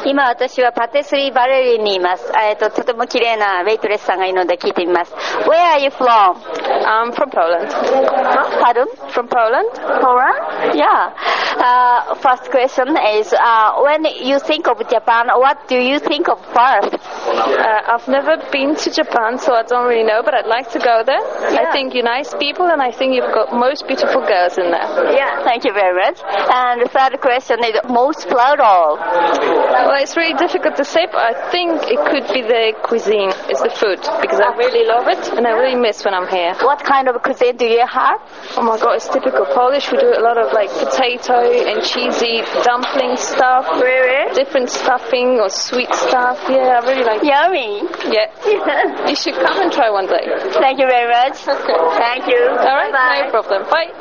今私はパティスリーバレリーにいます。とても綺麗なウェイトレスさんがいるので聞いてみます。Where are you from? I'm from Poland. Pardon? From Poland? Poland? Yeah. First question is, when you think of Japan, what do you think of first? I've never been to Japan, so I don't really know, but I'd like to go there. Yeah. I think you're nice people, and I think you've got most beautiful girls in there. Yeah, thank you very much. And the third question is, most proud of? Well, it's really difficult to say, but I think it could be the cuisine, it's the food, because I really love it, and I really miss when I'm here. What kind of cuisine do you have? Oh my god, it's typical Polish. We do a lot of like potato and cheesy dumpling stuff. Really? Different stuffing or sweet stuff. Yeah, I really like it. Yummy. Yeah. You should come and try one day. Thank you very much. Thank you. All right, Bye. no problem. Bye.